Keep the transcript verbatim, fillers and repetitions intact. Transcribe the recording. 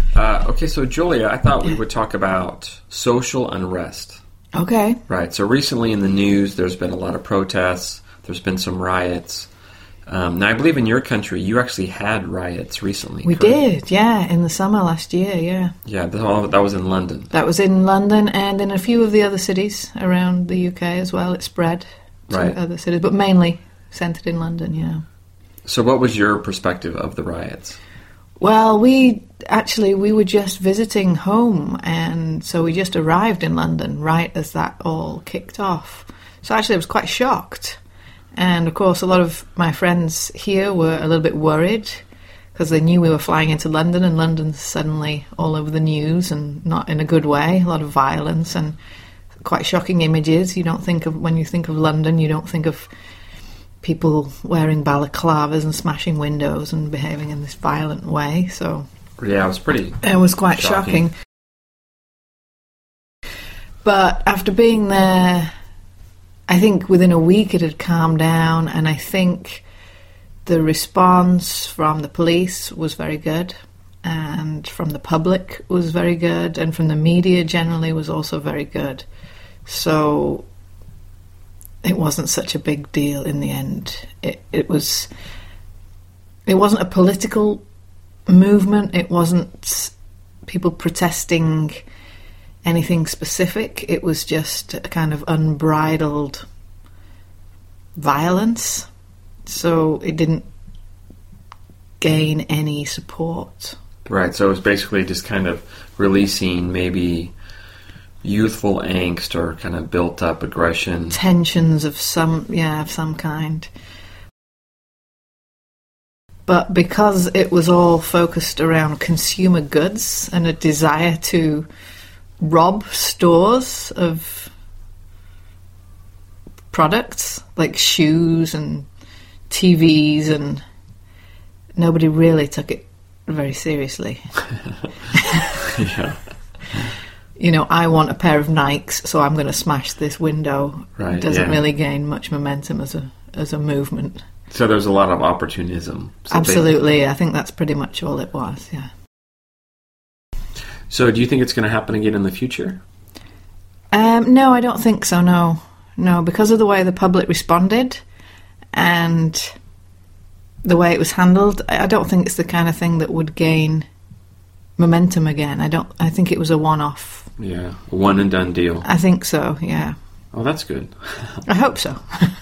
Uh, okay, so Julia, I thought we would talk about social unrest. Okay. Right, so recently in the news, there's been a lot of protests. There's been some riots. Um, now, I believe in your country, you actually had riots recently. We correct? did, yeah, in the summer last year, yeah. Yeah, that was in London. That was in London and in a few of the other cities around the U K as well. It spread to right. other cities, but mainly centred in London, yeah. So what was your perspective of the riots? Well, we actually, we were just visiting home, and so we just arrived in London right as that all kicked off. So actually I was quite shocked. And of course, a lot of my friends here were a little bit worried because they knew we were flying into London, and London's suddenly all over the news, and not in a good way. A lot of violence and quite shocking images. You don't think of, when you think of London, you don't think of people wearing balaclavas and smashing windows and behaving in this violent way. So yeah, it was pretty. It was quite shocking. shocking. But after being there, I think within a week it had calmed down, and I think the response from the police was very good, and from the public was very good, and from the media generally was also very good. So it wasn't such a big deal in the end. It, it was. It wasn't a political movement. It wasn't people protesting anything specific. It was just a kind of unbridled violence. So it didn't gain any support. Right, so it was basically just kind of releasing maybe youthful angst or kind of built up aggression. Tensions of some, yeah, of some kind. But because it was all focused around consumer goods and a desire to rob stores of products like shoes and T Vs, and nobody really took it very seriously. Yeah. You know, I want a pair of Nikes, so I'm going to smash this window. Right, it doesn't yeah. really gain much momentum as a as a movement. So there's a lot of opportunism. So Absolutely, I think that's pretty much all it was, yeah. So do you think it's going to happen again in the future? Um, no, I don't think so, no. No, because of the way the public responded and the way it was handled, I don't think it's the kind of thing that would gain momentum again. I don't. I think it was a one-off. Yeah, a one and done deal. I think so, yeah. Oh, that's good. I hope so.